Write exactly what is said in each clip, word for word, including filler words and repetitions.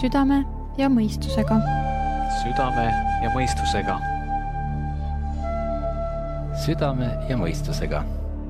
südame ja mõistusega. Südame ja mõistusega. Südame ja mõistusega.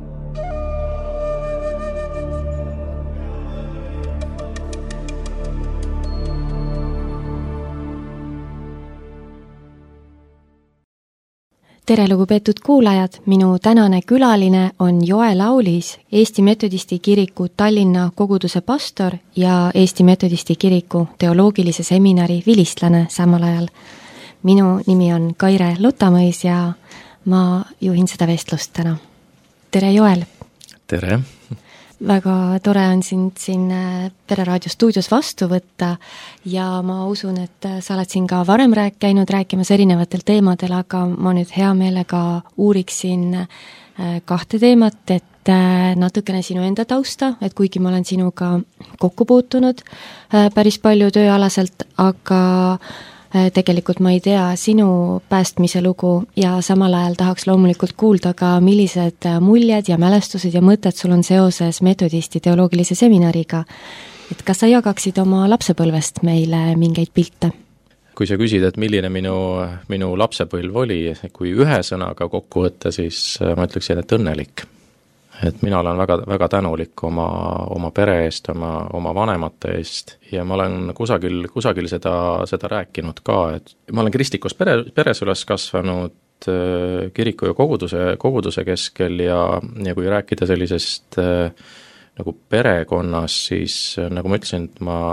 Tere lugupeetud kuulajad, minu tänane külaline on Joel Aulis, Eesti Metodisti kiriku Tallinna koguduse pastor ja Eesti Metodisti kiriku teoloogilise seminari vilistlane samal ajal. Minu nimi on Kaire Lutamõis ja ma juhin seda vestlust täna. Tere Joel! Tere! Väga tore on sind siin Pereraadio stuudios vastu võtta ja ma usun, et sa oled siin ka varem rääk, käinud rääkimas erinevatel teemadel, aga ma nüüd hea meelega uuriksin kahte teemat, et natukene sinu enda tausta, et kuigi ma olen sinuga kokku puutunud päris palju tööalaselt, aga tegelikult ma ei tea sinu päästmise lugu ja samal ajal tahaks loomulikult kuulda ka, millised muljed ja mälestused ja mõtted sul on seoses Metodisti teoloogilise seminariga. Et kas sa jagaksid oma lapsepõlvest meile mingeid pilte? Kui sa küsid, et milline minu, minu lapsepõlv oli, kui ühe sõnaga kokku võtta, siis ma ütleksin, et õnnelik. Et mina olen väga, väga tänulik oma, oma pere eest, oma, oma vanemate eest ja ma olen kusagil, kusagil seda, seda rääkinud ka, et ma olen kristlikus pere, peres üles kasvanud kiriku ja koguduse, koguduse keskel ja, ja kui rääkida sellisest nagu perekonnas, siis nagu ma ütlesin, et ma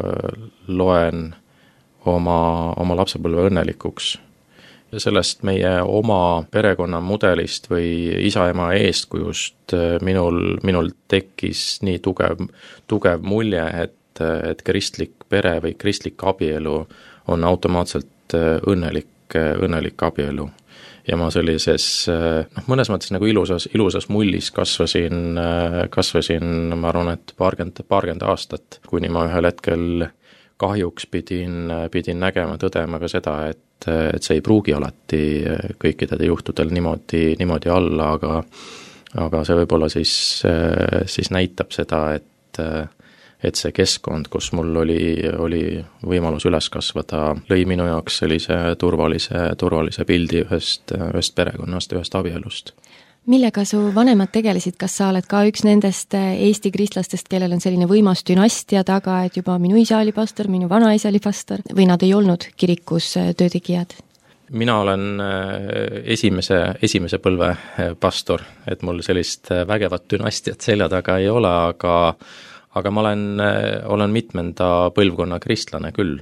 loen oma, oma lapsepõlve õnnelikuks. Ja sellest meie oma perekonna mudelist või isa-ema eeskujust minul, minul tekkis nii tugev, tugev mulje, et, et kristlik pere või kristlik abielu on automaatselt õnnelik, õnnelik abielu. Ja ma sellises, noh, mõnes mõttes nagu ilusas, ilusas mullis kasvasin, kasvasin, ma arvan, et paarkümmend, paarkümmend aastat, kuni ma ühel hetkel kahjuks pidin, pidin nägema, tõdema ka seda, et, et see ei pruugi alati kõikidel juhtudel niimoodi, niimoodi alla, aga, aga see võib-olla siis, siis näitab seda, et, et see keskkond, kus mul oli, oli võimalus üles kasvada, lõi minu jaoks sellise turvalise, turvalise pildi ühest, ühest perekonnast, ühest abielust. Millega su vanemad tegelesid, kas sa oled ka üks nendest Eesti kristlastest, kellel on selline võimas dünastia taga, et juba minu isa oli pastor, minu vanaisa oli pastor, või nad ei olnud kirikus töötegijad? Mina olen esimese, esimese põlve pastor, et mul sellist vägevat dünastiat selja taga ei ole, aga, aga ma olen, olen mitmenda põlvkonna kristlane küll.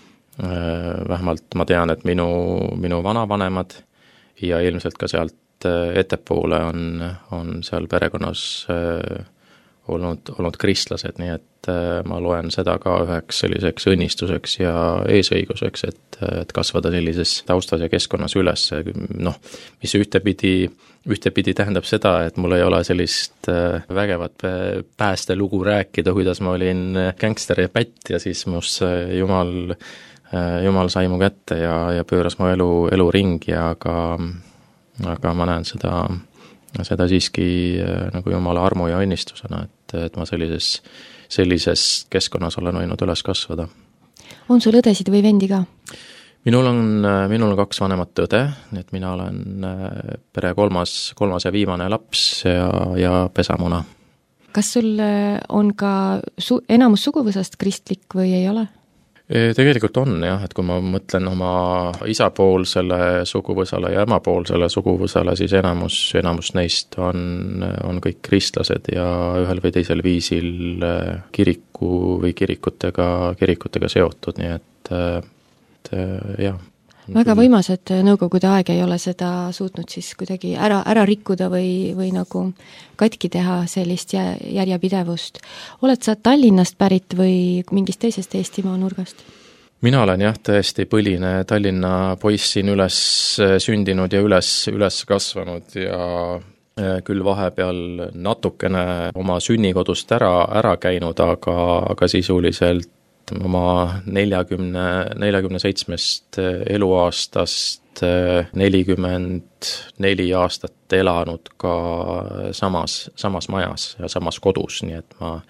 Vähemalt ma tean, et minu, minu vanavanemad ja ilmselt ka sealt ettepoole on, on seal perekonnas äh, olnud, olnud kristlased, nii et äh, ma loen seda ka üheks selliseks õnnistuseks ja eesõiguseks, et, et kasvada sellises taustas ja keskkonnas üles, noh, mis ühtepidi, ühtepidi tähendab seda, et mul ei ole sellist äh, vägevat päästelugu rääkida, kuidas ma olin gängster ja pätt ja siis must jumal, äh, jumal sai mu kätte ja, ja pööras mu elu, elu ringi, aga aga ma näen seda, seda siiski nagu Jumala armu ja õnnistusena, et, et ma sellises, sellises keskkonnas olen võinud üles kasvada. On sul õdesid või vendi ka? Minul on, minul on kaks vanemat õde, nii et mina olen pere kolmas, kolmas ja viimane laps ja, ja pesamuna. Kas sul on ka su, enamus suguvõsast kristlik või ei ole? Tegelikult on jah, et kui ma mõtlen oma isapoolsele suguvõsale ja emapoolsele suguvõsale, siis enamus, enamus neist on, on kõik kristlased ja ühel või teisel viisil kiriku või kirikutega, kirikutega seotud, nii et, et jah. Väga võimas, et nõukogude aeg ei ole seda suutnud siis kuidagi ära, ära rikkuda või, või nagu katki teha sellist järjepidevust. Oled sa Tallinnast pärit või mingist teisest Eestimaa nurgast? Mina olen jah tõesti põline Tallinna poiss siin üles sündinud ja üles, üles kasvanud ja küll vahepeal natukene oma sünnikodust ära, ära käinud, aga, aga sisuliselt oma neljakümne, neljakümne seitsmest eluaastast nelikümmend neli aastat elanud ka samas, samas majas ja samas kodus, nii et ma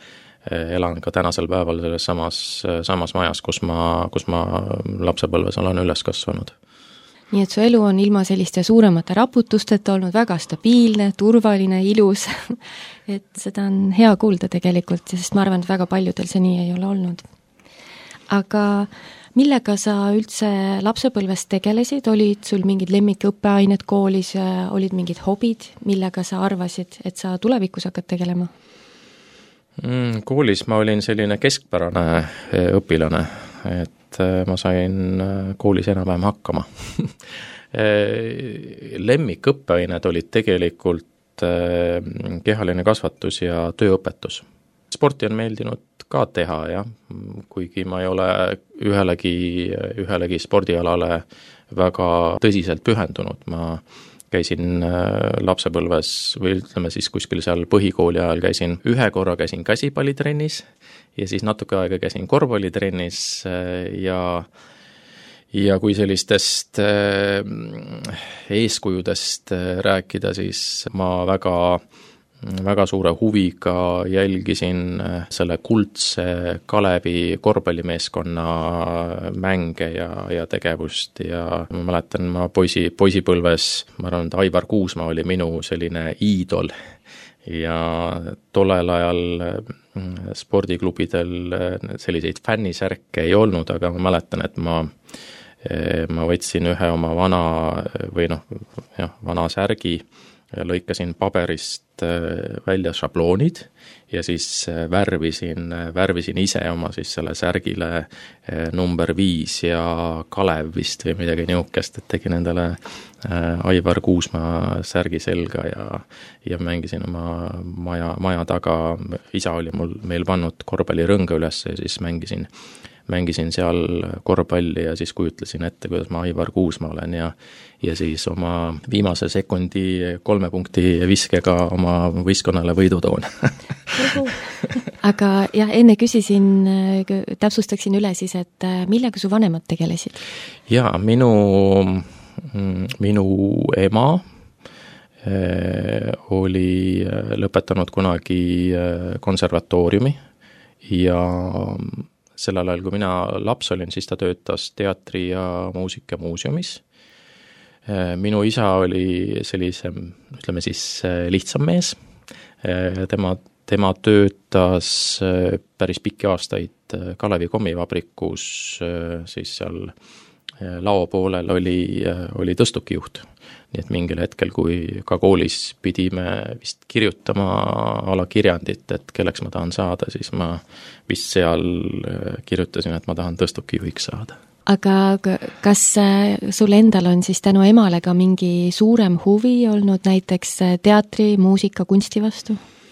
elan ka tänasel päeval selles samas, samas majas, kus ma, kus ma lapsepõlves olen üles kasvanud. Nii et su elu on ilma selliste suuremate raputusteta olnud väga stabiilne, turvaline, ilus, et seda on hea kuulda tegelikult, sest ma arvan, et väga paljudel see nii ei ole olnud. Aga millega sa üldse lapsepõlves tegelesid, olid sul mingid lemmikõppeained koolis, olid mingid hobid, millega sa arvasid, et sa tulevikus hakkad tegelema? Mm, koolis ma olin selline keskpärane õpilane, et ma sain koolis enam-vähem hakkama. Lemmikõppeained olid tegelikult kehaline kasvatus ja tööõpetus. Sporti on meeldinud ka teha, jah, kuigi ma ei ole ühelegi, ühelegi spordialale väga tõsiselt pühendunud. Ma käisin lapsepõlves või ütleme siis kuskil seal põhikooli ajal käisin, ühe korra käisin käsipallitrennis ja siis natuke aega käisin korvpallitrennis ja ja kui sellistest eeskujudest rääkida, siis ma väga väga suure huviga jälgisin selle kuldse Kalevi korvpallimeeskonna mänge ja, ja tegevust ja ma mäletan, ma poisi, poisipõlves, ma arvan, et Aivar Kuusmaa oli minu selline iidol ja tollel ajal spordiklubidel selliseid fännisärke ei olnud, aga ma mäletan, et ma ma võtsin ühe oma vana või noh, jah, vana särgi ja lõikasin paberist välja šabloonid ja siis värvisin, värvisin ise oma siis selle särgile number viis ja Kalev vist või midagi niukest, et tegin endale Aivar Kuusmaa särgi selga ja, ja mängisin oma maja, maja taga, isa oli mul meil pannud korvpallirõnga üles ja siis mängisin mängisin seal korvpalli ja siis kujutlesin ette, kuidas ma Aivar Kuusmaa olen ja ja siis oma viimase sekundi kolme punkti viskega oma võistkonnale võidu toon. Aga jah, enne küsisin, täpsustaksin üle siis, et millega su vanemad tegelesid? Jaa, minu, minu ema oli lõpetanud kunagi konservatooriumi ja sellel ajal, kui mina laps olin, siis ta töötas teatri- ja muusikamuuseumis. Minu isa oli sellise, ütleme siis, lihtsam mees. Tema, tema töötas päris pikki aastaid Kalevi kommivabrikus, siis seal lao poolel oli, oli tõstukijuht. Nii et mingil hetkel, kui ka koolis pidime vist kirjutama ala kirjandit, et kelleks ma tahan saada, siis ma vist seal kirjutasin, et ma tahan tõstukijuhiks saada. Aga kas sul endal on siis tänu emale ka mingi suurem huvi olnud näiteks teatri, muusika, kunsti vastu?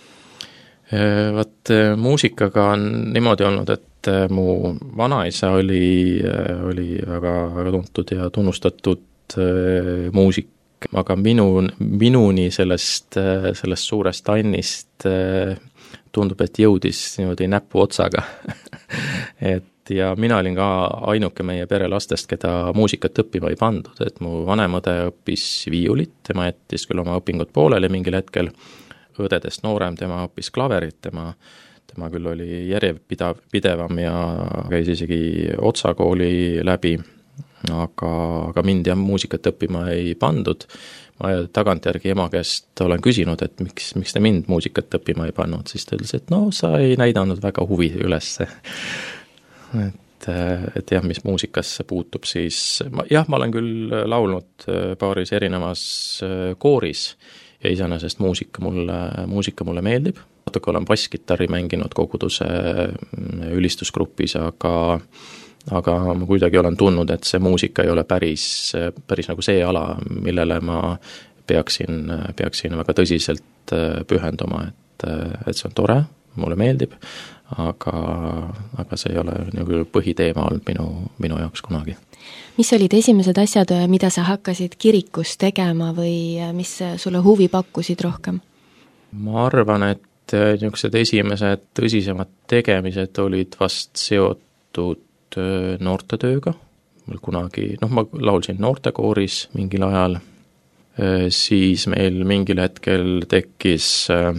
Vaat muusikaga on niimoodi olnud, et mu vanaisa oli, oli väga, väga tuntud ja tunnustatud muusik, aga minu, minuni sellest, sellest suurest annist tundub, et jõudis niimoodi näpu otsaga. et ja mina olin ka ainuke meie pere lastest, keda muusikat õppima ei pandud, et mu vanemõde õppis viiulit, tema jättis küll oma õpingud pooleli mingil hetkel, õdedest noorem, tema õppis klaverit, tema, tema küll oli järjepidav, pidevam ja käis isegi Otsa kooli läbi, aga, aga mind jah muusikat õppima ei pandud. Ma tagantjärgi ema käest olen küsinud, et miks, miks te mind muusikat õppima ei pannud, siis ta ütles, et no sa ei näidanud väga huvi ülesse. Et, et jah, mis muusikasse puutub, siis ma, jah, ma olen küll laulnud paaris erinevas kooris ja iseenesest muusika mulle, muusika mulle meeldib. Natuke olen basskitarri mänginud koguduse ülistusgrupis, aga aga ma kuidagi olen tundnud, et see muusika ei ole päris, päris nagu see ala, millele ma peaksin, peaksin väga tõsiselt pühenduma, et, et see on tore, mulle meeldib, aga, aga see ei ole nagu põhiteema olnud minu, minu jaoks kunagi. Mis olid esimesed asjad, mida sa hakkasid kirikus tegema või mis sulle huvi pakkusid rohkem? Ma arvan, et niisugused esimesed tõsisemad tegemised olid vast seotud noortetööga. Mul kunagi, noh, ma laulsin noortekooris mingil ajal, siis meil mingil hetkel tekkis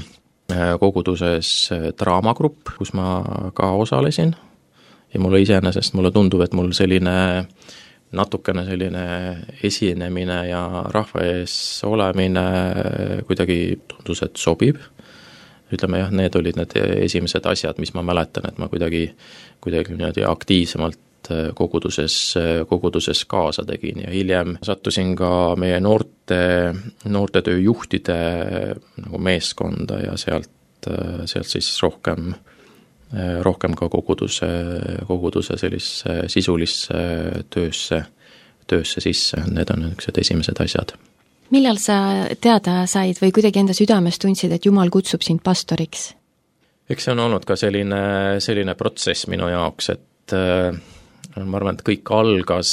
koguduses draamagrupp, kus ma ka osalesin ja mulle iseenesest, mulle tundub, et mul selline natukene selline esinemine ja rahva ees olemine kuidagi tundus, et sobib. Ütleme jah, need olid need esimesed asjad, mis ma mäletan, et ma kuidagi, kuidagi niimoodi aktiivsemalt koguduses, koguduses kaasa tegin ja hiljem sattusin ka meie noorte, noortetöö juhtide nagu meeskonda ja sealt, sealt siis rohkem, rohkem ka koguduse, koguduse sellisse sisulisse töösse, töösse sisse. Need on niisugused esimesed asjad. Millal sa teada said või kuidagi enda südames tundsid, et Jumal kutsub sind pastoriks? Eks see on olnud ka selline, selline protsess minu jaoks, et ma arvan, et kõik algas,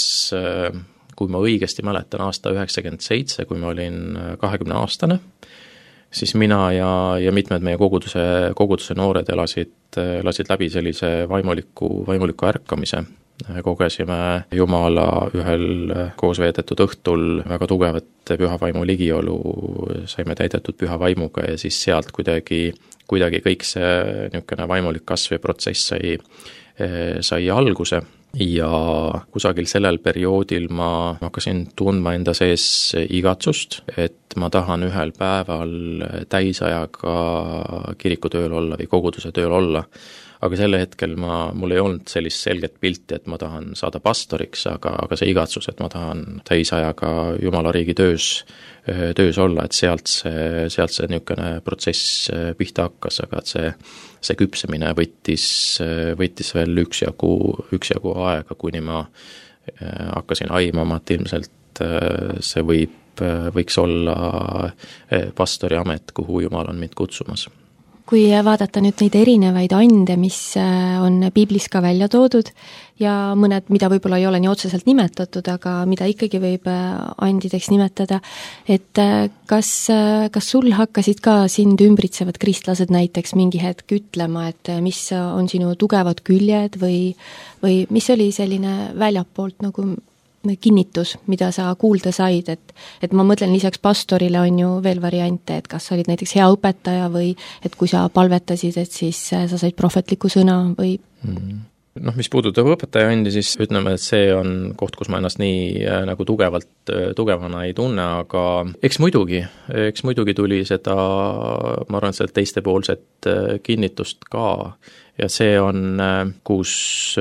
kui ma õigesti mäletan, aasta üheksakümmend seitse, kui ma olin kahekümne aastane, siis mina ja, ja mitmed meie koguduse, koguduse noored elasid, elasid läbi sellise vaimuliku, vaimuliku ärkamise. Kogesime Jumala ühel koos veedetud õhtul väga tugevat pühavaimu ligiolu, saime täidetud pühavaimuga ja siis sealt kuidagi, kuidagi kõik see niisugune vaimulik kasv ja protsess sai, sai alguse. Ja kusagil sellel perioodil ma hakkasin tundma enda sees igatsust, et ma tahan ühel päeval täisajaga kirikutööl olla või koguduse tööl olla. Aga selle hetkel ma, mul ei olnud sellist selget pilti, et ma tahan saada pastoriks, aga, aga see igatsus, et ma tahan täisajaga Jumala riigi töös, töös olla, et sealt see, sealt see niisugune protsess pihta hakkas, aga et see, see küpsemine võttis, võttis veel üksjagu, üksjagu aega, kuni ma hakkasin aimama, et ilmselt see võib, võiks olla pastori amet, kuhu Jumal on mind kutsumas. Kui vaadata nüüd neid erinevaid ande, mis on piiblis ka välja toodud ja mõned, mida võib-olla ei ole nii otseselt nimetatud, aga mida ikkagi võib andideks nimetada, et kas, kas sul hakkasid ka sind ümbritsevad kristlased näiteks mingi hetk ütlema, et mis on sinu tugevad küljed või, või mis oli selline väljapoolt nagu kinnitus, mida sa kuulda said, et, et ma mõtlen lisaks pastorile on ju veel variante, et kas sa olid näiteks hea õpetaja või et kui sa palvetasid, et siis sa said prohvetliku sõna või mm. Noh, mis puudutab õpetaja andi, siis ütleme, et see on koht, kus ma ennast nii äh, nagu tugevalt, tugevana ei tunne, aga eks muidugi, eks muidugi tuli seda, ma arvan, seda teistepoolset äh, kinnitust ka ja see on, äh, kus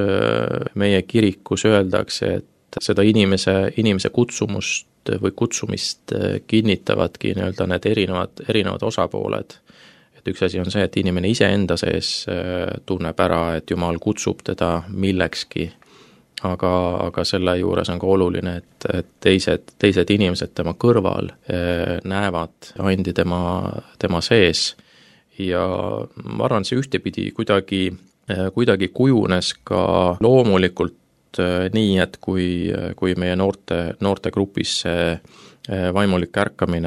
äh, meie kirikus öeldakse, et seda inimese, inimese kutsumust või kutsumist kinnitavadki nii-öelda need erinevad, erinevad osapooled. Et üks asi on see, et inimene ise enda sees tunneb ära, et Jumal kutsub teda millekski, aga, aga selle juures on ka oluline, et, et teised, teised inimesed tema kõrval näevad andi tema, tema sees ja ma arvan, see ühtepidi kuidagi, kuidagi kujunes ka loomulikult nii, et kui, kui meie noorte, noorte grupis see vaimulik ärkamine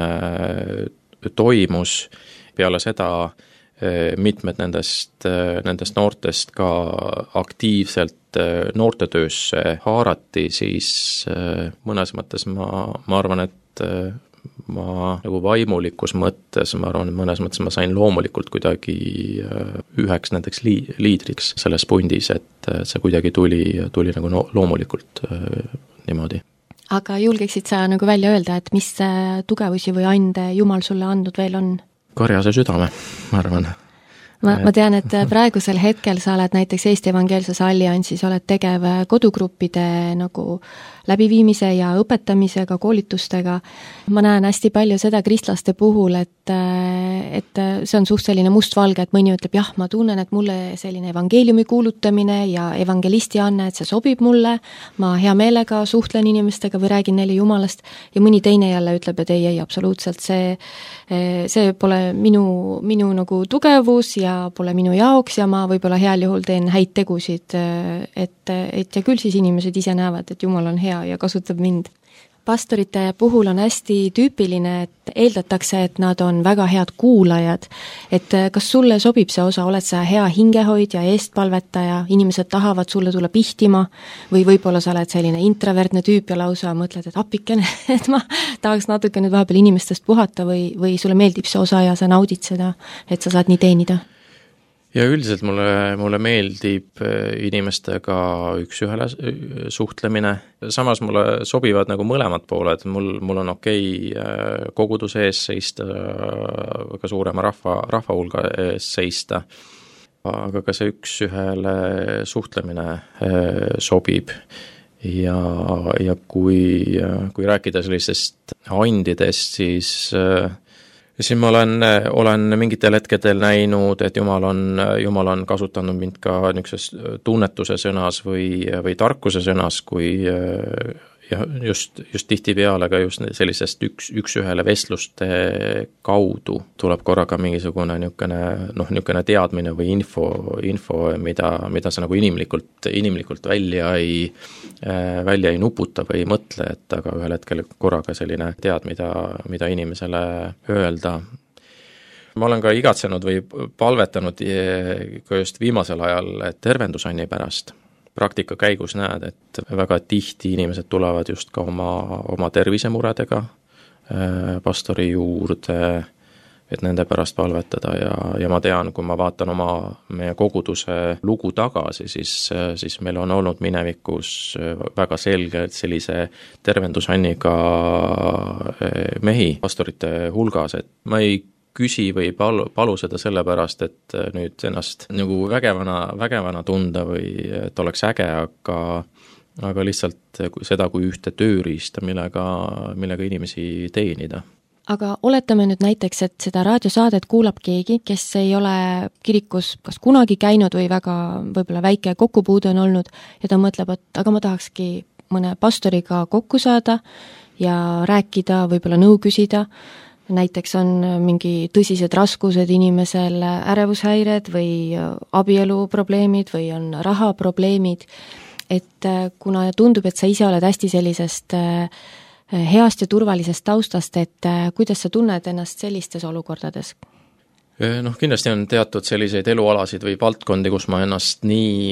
toimus, peale seda mitmed nendest, nendest noortest ka aktiivselt noortetöösse haarati, siis mõnes mõttes ma, ma arvan, et ma nagu vaimulikus mõttes, ma arvan, et mõnes mõttes ma sain loomulikult kuidagi üheks nendeks lii, liidriks selles pundis, et see kuidagi tuli, tuli nagu no, loomulikult niimoodi. Aga julgeksid sa nagu välja öelda, et mis tugevusi või ande Jumal sulle andnud veel on? Karjase südame, ma arvan. Ma, ma tean, et praegusel hetkel sa oled näiteks Eesti Evangeelses Alliansis, oled tegev kodugruppide nagu läbiviimise ja õpetamisega, koolitustega. Ma näen hästi palju seda kristlaste puhul, et, et see on suht selline mustvalge, et mõni ütleb, jah, ma tunnen, et mulle selline evangeeliumi kuulutamine ja evangelisti anne, et see sobib mulle, ma hea meelega suhtlen inimestega või räägin neile Jumalast ja mõni teine jälle ütleb, et ei, ei, absoluutselt see, see pole minu, minu nagu tugevus ja pole minu jaoks ja ma võib-olla heal juhul teen häid tegusid, et, et ja küll siis inimesed ise näevad, et Jumal on hea ja kasutab mind. pastorite puhul on hästi tüüpiline, et eeldatakse, et nad on väga head kuulajad. Et kas sulle sobib see osa, oled sa hea hingehoidja, eestpalvetaja, inimesed tahavad sulle tulla pihtima või võib-olla sa oled selline introvertne tüüp ja lausa mõtled, et appikene, et ma tahaks natuke nüüd vahepeal inimestest puhata või, või sulle meeldib see osa ja sa naudid seda, et sa saad nii teenida? Ja üldiselt mulle, mulle meeldib inimestega üks-ühele suhtlemine, samas mulle sobivad nagu mõlemad pooled, mul, mul on okei koguduse ees seista, ka suurema rahva, rahva hulga ees seista, aga ka see üks-ühele suhtlemine sobib. Ja, ja kui, kui rääkida sellisest andidest, siis siin ma olen, olen mingitel hetkedel näinud, et Jumal on, Jumal on kasutanud mind ka niisuguses tunnetuse sõnas või, või tarkuse sõnas, kui ja just, just tihtipeale ka just sellisest üks, üks-ühele vestluste kaudu tuleb korraga mingisugune niisugune, noh, niisugune teadmine või info, info mida, mida sa nagu inimlikult, inimlikult välja ei, välja ei nuputa või ei mõtle, et aga ühel hetkel korraga selline tead, mida, mida inimesele öelda. Ma olen ka igatsenud või palvetanud ka just viimasel ajal tervendusanni pärast. Praktika käigus näed, et väga tihti inimesed tulevad just ka oma, oma tervisemuredega pastori juurde, et nende pärast palvetada ja, ja ma tean, kui ma vaatan oma meie koguduse lugu tagasi, siis, siis meil on olnud minevikus väga selgelt sellise tervendusanniga mehi pastorite hulgas, et ma ei küsi või palu, palu seda sellepärast, et nüüd ennast nagu vägevana, vägevana tunda või et oleks äge, aga, aga lihtsalt seda kui ühte tööriista, millega, millega inimesi teenida. Aga oletame nüüd näiteks, et seda raadiosaadet kuulab keegi, kes ei ole kirikus kas kunagi käinud või väga võib-olla väike kokkupuude on olnud ja ta mõtleb, et aga ma tahakski mõne pastoriga kokku saada ja rääkida, võib-olla nõu küsida. Näiteks on mingi tõsised raskused inimesel, ärevushäired või abieluprobleemid või on rahaprobleemid, et kuna tundub, et sa ise oled hästi sellisest heast ja turvalisest taustast, et kuidas sa tunned ennast sellistes olukordades? Noh, kindlasti on teatud selliseid elualasid või valdkondi, kus ma ennast nii,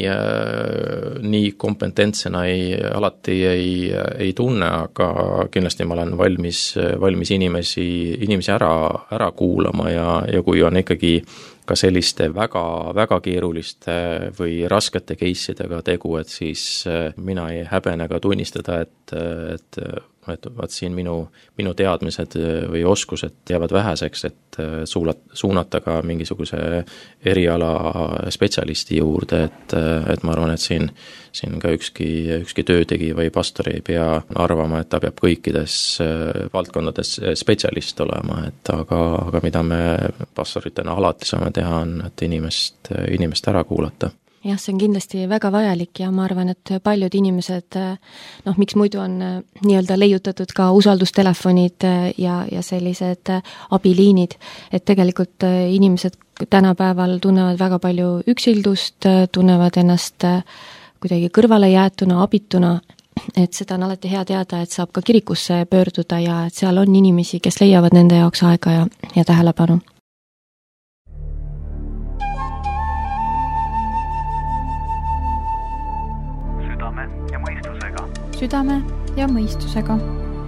nii kompetentsena ei, alati ei, ei tunne, aga kindlasti ma olen valmis, valmis inimesi, inimesi ära, ära kuulama ja, ja kui on ikkagi ka selliste väga, väga keeruliste või raskete case'idega tegu, et siis mina ei häbene ka tunnistada, et, et et vaat siin minu, minu teadmised või oskused jäävad väheseks, et suulat, suunata ka mingisuguse eriala spetsialisti juurde, et, et ma arvan, et siin, siin ka ükski, ükski töötegi või pastor ei pea arvama, et ta peab kõikides valdkondades spetsialist olema, et aga, aga mida me pastoritena alati saame teha, on, et inimest, inimest ära kuulata. Jah, see on kindlasti väga vajalik ja ma arvan, et paljud inimesed, noh, miks muidu on nii-öelda leiutatud ka usaldustelefonid ja, ja sellised abiliinid, et tegelikult inimesed tänapäeval tunnevad väga palju üksildust, tunnevad ennast kuidagi kõrvale jäetuna, abituna, et seda on alati hea teada, et saab ka kirikusse pöörduda ja et seal on inimesi, kes leiavad nende jaoks aega ja, ja tähelepanu. Südame ja mõistusega.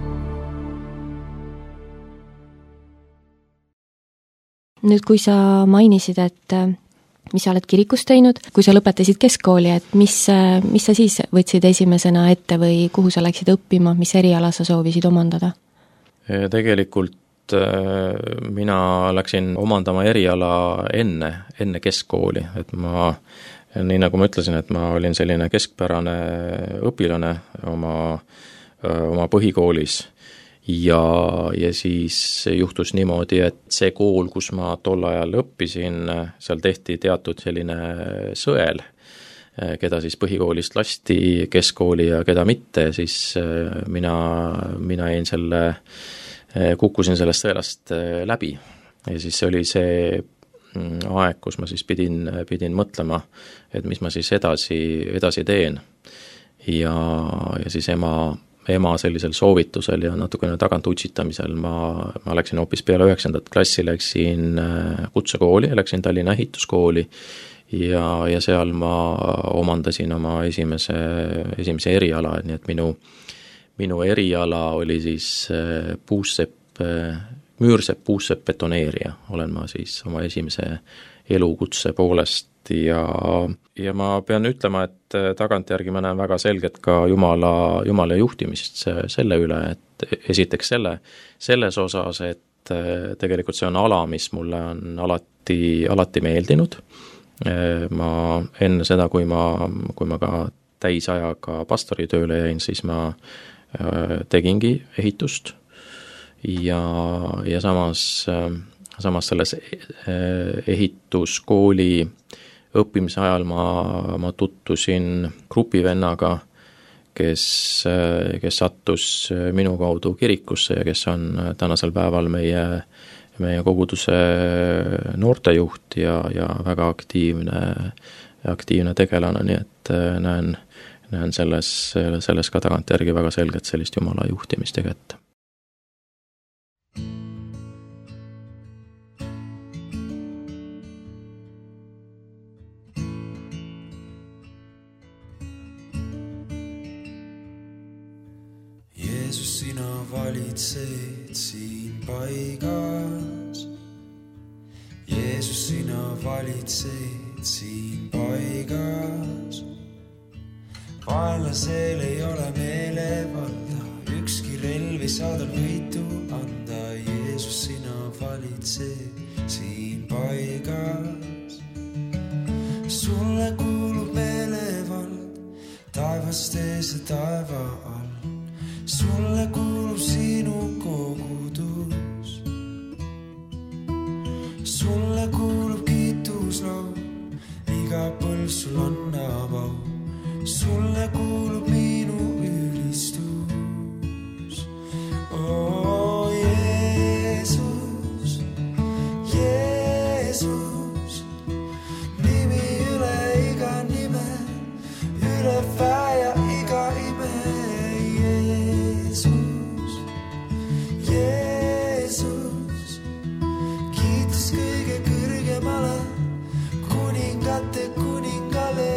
Nüüd, kui sa mainisid, et mis sa oled kirikus teinud, kui sa lõpetasid keskkooli, et mis, mis sa siis võtsid esimesena ette või kuhu sa läksid õppima, mis eriala sa soovisid omandada? Tegelikult mina läksin omandama eriala enne, enne keskkooli, et ma nii nagu ma ütlesin, et ma olin selline keskpärane õpilane oma, oma põhikoolis ja, ja siis juhtus niimoodi, et see kool, kus ma tol ajal õppisin, seal tehti teatud selline sõel, keda siis põhikoolist lasti keskkooli ja keda mitte, siis mina, mina jäin selle, kukkusin sellest sõelast läbi ja siis oli see aeg, kus ma siis pidin, pidin mõtlema, et mis ma siis edasi, edasi teen. Ja, ja siis ema, ema sellisel soovitusel ja natukene tagant utsitamisel ma, ma läksin hoopis peale üheksandat klassi, läksin kutsekooli, läksin Tallinna ehituskooli ja, ja seal ma omandasin oma esimese, esimese eriala, nii et minu, minu eriala oli siis puussepp, müürsepp, puussepp, betoneerija, olen ma siis oma esimese elukutse poolest ja, ja ma pean ütlema, et tagantjärgi ma näen väga selgelt ka Jumala, Jumala juhtimist selle üle, et esiteks selle, selles osas, et tegelikult see on ala, mis mulle on alati, alati meeldinud. Ma enne seda, kui ma, kui ma ka täisajaga pastoritööle jäin, siis ma tegingi ehitust ja, ja samas, samas selles ehituskooli õppimise ajal ma, ma tuttusin grupivennaga, kes, kes sattus minu kaudu kirikusse ja kes on tänasel päeval meie, meie koguduse noortejuht ja, ja väga aktiivne, aktiivne tegelane, nii et näen, näen selles, selles ka tagantjärgi väga selgelt sellist Jumala juhtimist tegelikult. Jeesus, sina valitsed siin paigas. Jeesus, sina valitsed siin paigas. Vaenlasel ei ole meelevalda, ükski relv ei saa tal võitu anda. Jeesus, sina valitsed siin paigas. Sulle kuulub meelevald, taevast ees ja taeva all. Sulle kuulub sinu kogudus. Sulle kuulub kiituslaul, iga põlv sul annab au. Sulle kuulub minu ülistus. Oh Jeesus, Jeesus, nimi üle iga nime, üle väja iga ime. Jeesus, Jeesus, kiitus kõige kõrgemale, kuningate kuningale.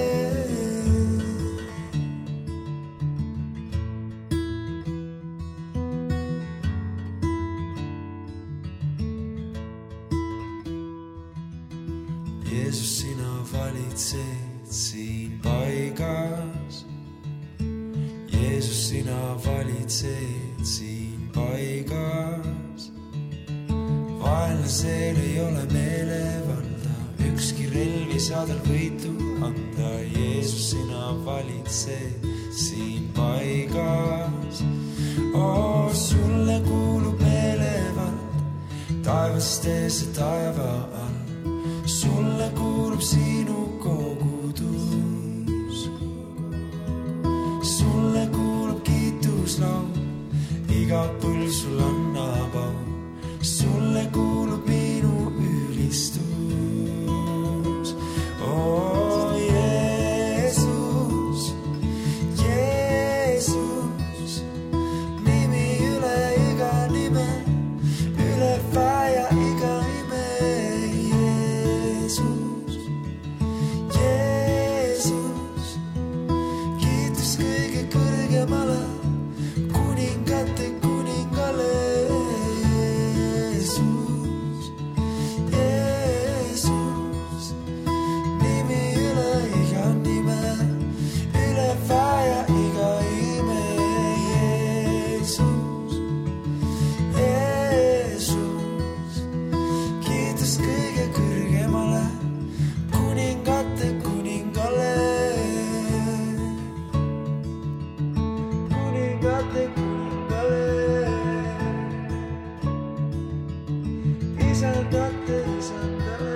Jeesus, sina valitsed siin paigas. Jeesus, sina valitsed siin paigas. Vaenlasel ei ole meelevalda, ükski relv ei saa tal võitu anda. Jeesus, sina valitsed siin paigas. Oh, sulle kuulub meelevald, taevast ees ja taeva all. Sulle kuulub sinu kogudus. Sulle kuulub kiituslaul, iga põlv sul annab au. Sulle kuulub minu ülistus. Oh Jeesus, Jeesus, nimi üle iga nime, üle väja iga ime. Jeesus, Jeesus, kiitus kõige kõrgemale, kuningate kuningale. Jeesus, Jeesus, nimi üle iga nime, üle väja iga ime. Jeesus, Jeesus, kiitus kõige kõrgemale, kuningate kuningale. Kuningate kuningale. Isandate isandale.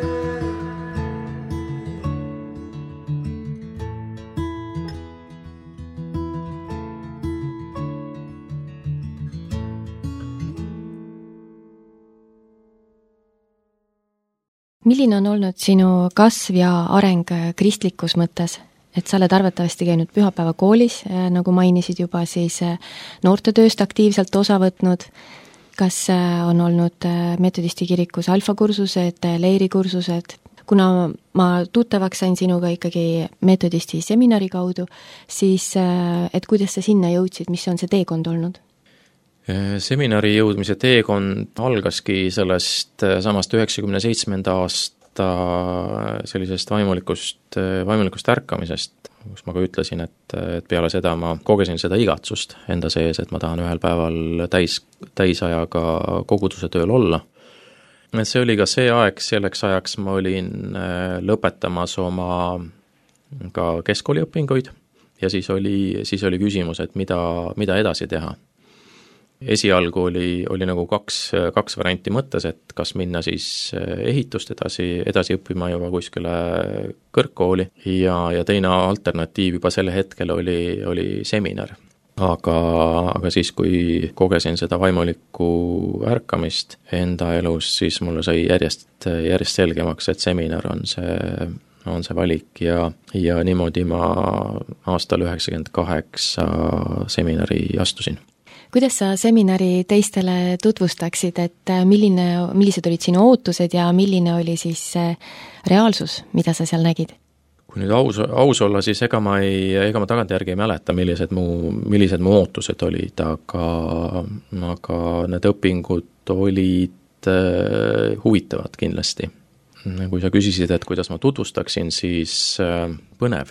Milline on olnud sinu kasv ja areng kristlikus mõttes? et sa oled arvatavasti käinud pühapäeva koolis, nagu mainisid juba, siis noortetööst aktiivselt osa võtnud. Kas on olnud metodisti kirikus alfakursused, leirikursused? Kuna ma tuttavaks sain sinuga ikkagi metodisti seminari kaudu, siis et kuidas sa sinna jõudsid, mis on see teekond olnud? Seminari jõudmise teekond algaski sellest samast üheksakümne seitsmenda aasta sellisest vaimulikust, vaimulikust ärkamisest, kus ma ka ütlesin, et, et peale seda ma kogesin seda igatsust enda sees, et ma tahan ühel päeval täis, täisajaga koguduse tööl olla. Et see oli ka see aeg, selleks ajaks ma olin lõpetamas oma ka keskkooliõpinguid ja siis oli, siis oli küsimus, et mida, mida edasi teha. Esialgu oli, oli nagu kaks, kaks varianti mõttes, et kas minna siis ehitust edasi, edasi õppima juba kuskile kõrgkooli ja, ja teine alternatiiv juba selle hetkel oli, oli seminar. Aga, aga siis, kui kogesin seda vaimulikku ärkamist enda elus, siis mulle sai järjest, järjest selgemaks, et seminar on see, on see valik ja, ja niimoodi ma aastal üheksakümmend kaheksa seminari astusin. Kuidas sa seminari teistele tutvustaksid, et milline, millised olid sinu ootused ja milline oli siis reaalsus, mida sa seal nägid? Kui nüüd aus, aus olla, siis ega ma, ei, ega ma tagantjärgi ei mäleta, millised mu, millised mu ootused olid, aga, aga need õpingud olid äh, huvitavad kindlasti. Kui sa küsisid, et kuidas ma tutvustaksin, siis äh, põnev.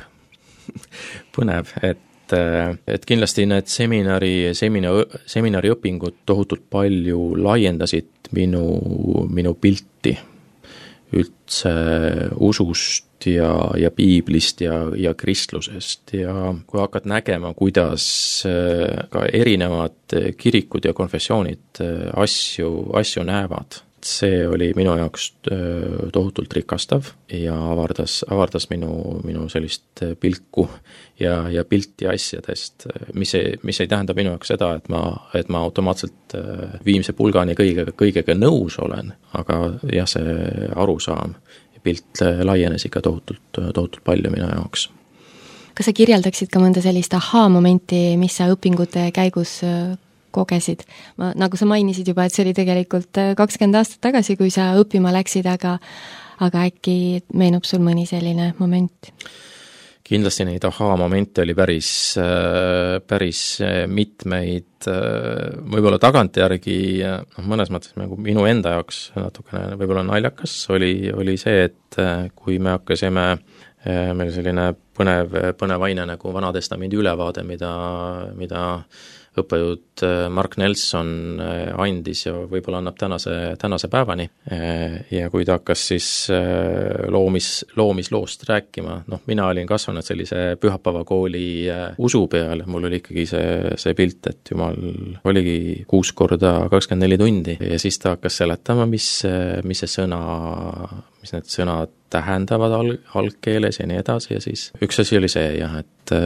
põnev, et et kindlasti need seminari, seminari, seminari õpingud tohutult palju laiendasid minu, minu pilti üldse usust ja, ja piiblist ja, ja kristlusest ja kui hakkad nägema, kuidas ka erinevad kirikud ja konfessioonid asju, asju näevad, see oli minu jaoks tohutult rikastav ja avardas, avardas minu, minu sellist pilku ja, ja pilti asjadest, mis ei, mis ei tähenda minu jaoks seda, et ma, et ma automaatselt viimse pulgani kõigega, kõigega nõus olen, aga jah, see arusaam ja pilt laienes ikka tohutult, tohutult palju minu jaoks. Kas sa kirjeldaksid ka mõnda sellist ahaa-momenti, mis sa õpingute käigus kogesid? Ma, nagu sa mainisid juba, et see oli tegelikult kakskümmend aastat tagasi, kui sa õppima läksid, aga, aga äkki meenub sul mõni selline moment? Kindlasti neid ahaa-momente oli päris, päris mitmeid, võib-olla tagantjärgi, no mõnes mõttes nagu minu enda jaoks natukene võib-olla naljakas oli, oli see, et kui me hakkasime, meil selline põnev, põnev aine nagu Vanatestamendi ülevaade, mida, mida õppejõud Mark Nelson andis ja võib-olla annab tänase, tänase päevani. Ja kui ta hakkas siis loomis, loomisloost rääkima, noh, mina olin kasvanud sellise pühapäevakooli usu peal, mul oli ikkagi see, see pilt, et Jumal oligi kuus korda kakskümmend neli tundi ja siis ta hakkas seletama, mis, mis see sõna, mis need sõnad tähendavad alg, algkeeles ja nii edasi ja siis üks asi oli see jah, et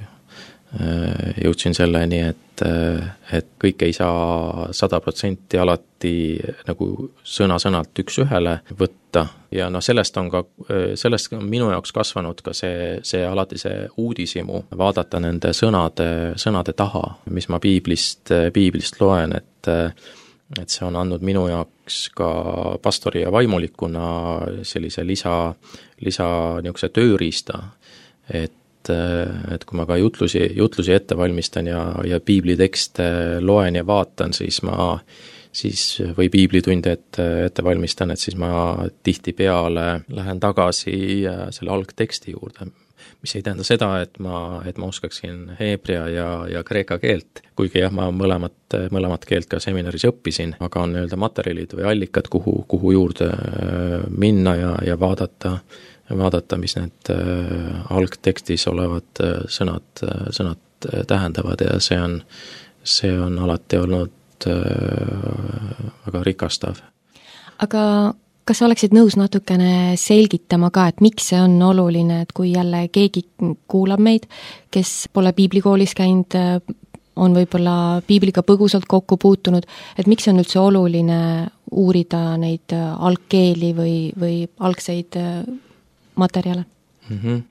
jõudsin selleni, et, et kõik ei saa sada protsenti alati nagu sõna-sõnalt üks-ühele võtta ja noh, sellest on ka, sellest on minu jaoks kasvanud ka see, see alati see uudishimu, vaadata nende sõnade, sõnade taha, mis ma piiblist, piiblist loen, et et see on andnud minu jaoks ka pastori ja vaimulikuna sellise lisa, lisa niisuguse tööriista, et et kui ma ka jutlusi, jutlusi ette valmistan ja, ja piiblitekste loen ja vaatan, siis ma siis, või piiblitunde ette, ette valmistan, et siis ma tihtipeale lähen tagasi selle algteksti juurde, mis ei tähenda seda, et ma, et ma oskaksin heebrea ja, ja kreeka keelt, kuigi jah, ma mõlemat, mõlemat keelt ka seminaris õppisin, aga on nii-öelda materjalid või allikad, kuhu, kuhu juurde minna ja, ja vaadata vaadata, mis need äh, algtekstis olevad äh, sõnad, äh, sõnad äh, tähendavad ja see on, see on alati olnud äh, väga rikastav. Aga kas sa oleksid nõus natukene selgitama ka, et miks see on oluline, et kui jälle keegi kuulab meid, kes pole piiblikoolis käinud, on võib-olla piibliga põgusalt kokku puutunud, et miks on üldse oluline uurida neid algkeeli või, või algseid materjale? Mm-hmm.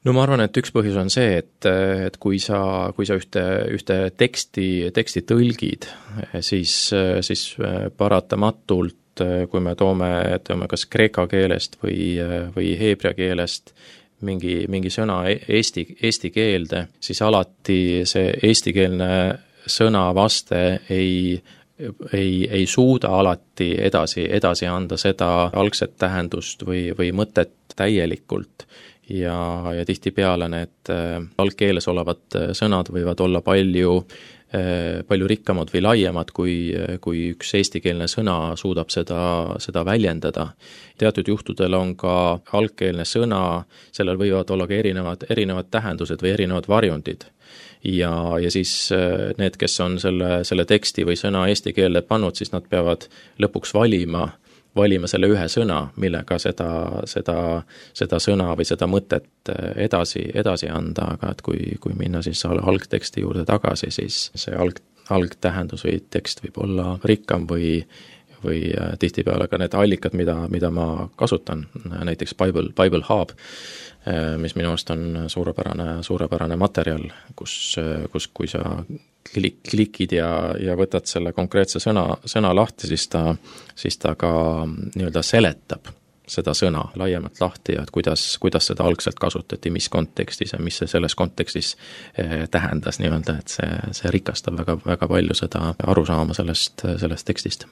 no ma arvan, et üks põhjus on see, et, et kui sa, kui sa ühte, ühte teksti, teksti tõlgid, siis, siis paratamatult, kui me toome, toome kas kreeka keelest või, või heebrea keelest mingi, mingi sõna eesti, eesti keelde, siis alati see eestikeelne sõna vaste ei ei, ei suuda alati edasi, edasi anda seda algset tähendust või, või mõtet täielikult ja, ja tihtipeale need algkeeles olevad sõnad võivad olla palju, palju rikkamad või laiemad, kui, kui üks eestikeelne sõna suudab seda, seda väljendada. Teatud juhtudel on ka algkeelne sõna, sellel võivad olla ka erinevad, erinevad tähendused või erinevad varjundid. Ja, ja siis need, kes on selle, selle teksti või sõna eesti keelde pannud, siis nad peavad lõpuks valima, valima selle ühe sõna, millega seda, seda, seda sõna või seda mõtet edasi, edasi anda, aga et kui, kui minna siis algteksti juurde tagasi, siis see alg, algtähendus või tekst võib olla rikkam või, või tihtipeale ka need allikad, mida, mida ma kasutan, näiteks Bible, Bible Hub, mis minu arust on suurepärane, suurepärane materjal, kus, kus kui sa klik, klikid ja, ja võtad selle konkreetse sõna, sõna lahti, siis ta, siis ta ka nii-öelda seletab seda sõna laiemalt lahti ja et kuidas, kuidas seda algselt kasutati, mis kontekstis ja mis see selles kontekstis tähendas nii-öelda, et see, see rikastab väga, väga palju seda arusaama sellest, sellest tekstist.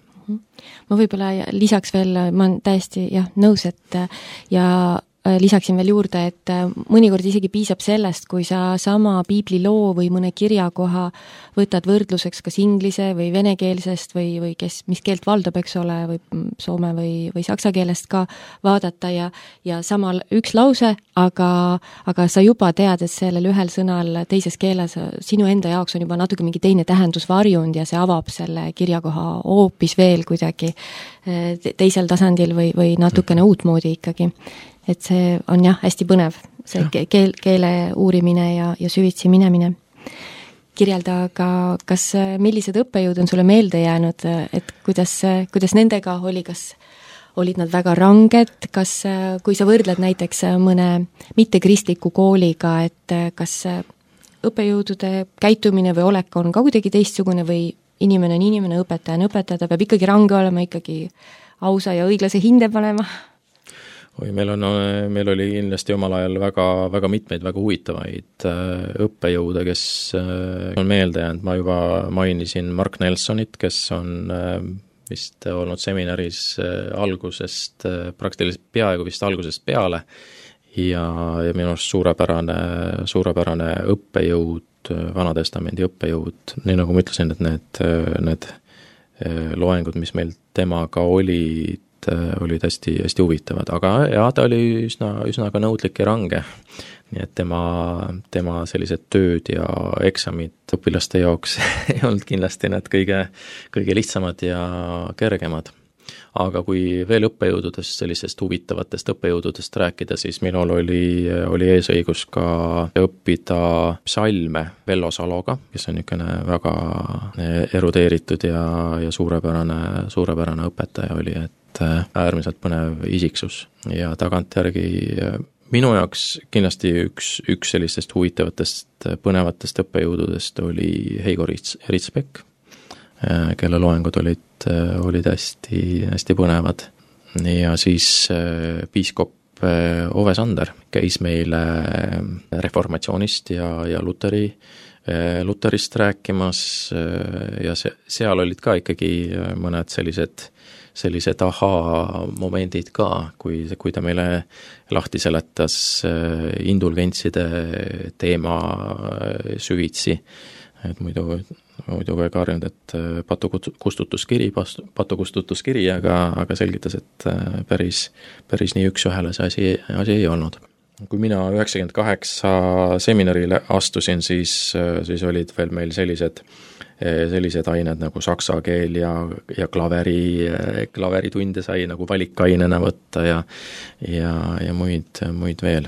Ma võib-olla lisaks veel, ma olen täiesti jah, nõus, et ja lisaksin veel juurde, et mõnikord isegi piisab sellest, kui sa sama piibliloo või mõne kirjakoha võtad võrdluseks kas inglise või venekeelsest või, või kes, mis keelt valdab, eks ole, või soome või, või saksa keelest ka vaadata ja, ja samal üks lause, aga, aga sa juba tead, et sellel ühel sõnal teises keeles sinu enda jaoks on juba natuke mingi teine tähendusvarjund ja see avab selle kirjakoha hoopis veel kuidagi teisel tasandil või, või natukene uutmoodi ikkagi. Et see on jah, hästi põnev, see keel, keele uurimine ja, ja süvitsi minemine. Kirjelda ka, kas, millised õppejõud on sulle meelde jäänud, et kuidas, kuidas nendega oli, kas olid nad väga ranged, kas, kui sa võrdled näiteks mõne mittekristliku kooliga, et kas õppejõudude käitumine või olek on ka kuidagi teistsugune või inimene on inimene, õpetaja on õpetaja, ta peab ikkagi range olema, ikkagi ausa ja õiglase hinde panema? Oi, meil on, meil oli kindlasti omal ajal väga, väga mitmeid väga huvitavaid õppejõude, kes on meelde jäänud, ma juba mainisin Mark Nelsonit, kes on vist olnud seminaris algusest, praktiliselt peaaegu vist algusest peale ja, ja minu arust suurepärane, suurepärane õppejõud, Vanatestamendi õppejõud, nii nagu ma ütlesin, et need, need loengud, mis meil temaga olid, olid hästi, hästi huvitavad, aga jah, ta oli üsna, üsna ka nõudlik ja range, nii et tema, tema sellised tööd ja eksamid õpilaste jaoks ei olnud kindlasti need kõige, kõige lihtsamad ja kergemad. Aga kui veel õppejõududest, sellistest huvitavatest õppejõududest rääkida, siis minul oli, oli eesõigus ka õppida psalme Vello Saloga, kes on niisugune väga erudeeritud ja, ja suurepärane, suurepärane õpetaja oli, et äärmiselt põnev isiksus ja tagantjärgi minu jaoks kindlasti üks, üks sellistest huvitavatest põnevatest õppejõududest oli Heigo Ritsbeck, kelle loengud olid, olid hästi, hästi põnevad ja siis piiskop Ove Sander käis meile reformatsioonist ja, ja Luteri, Luterist rääkimas ja see, seal olid ka ikkagi mõned sellised sellised ahaa-momendid ka, kui, kui ta meile lahti seletas indulgentside teema süvitsi, et muidu, muidu väga harjunud, et patukustutuskiri, patukustutuskiri, aga, aga selgitas, et päris, päris nii üks-ühele see asi, asi ei olnud. Kui mina üheksakümmend kaheksa seminarile astusin, siis, siis olid veel meil sellised sellised ained nagu saksa keel ja, ja klaveri, klaveritunde sai nagu valikainena võtta ja, ja, ja muid, muid veel.